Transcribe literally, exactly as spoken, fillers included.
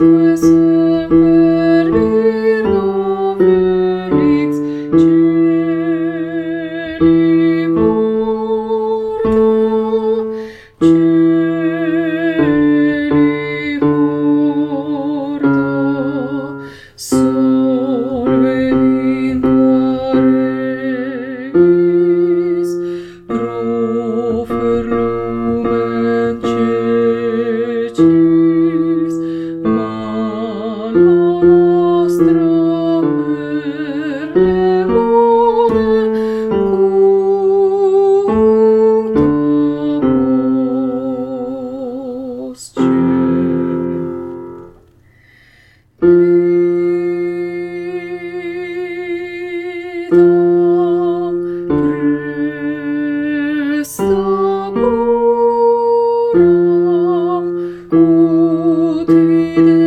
usque semper Virgo felix celi porta, celi porta, solve lingua regis, profer lumen cecis, mano nostra per levare cuncta posce. Idam presta puram ut vide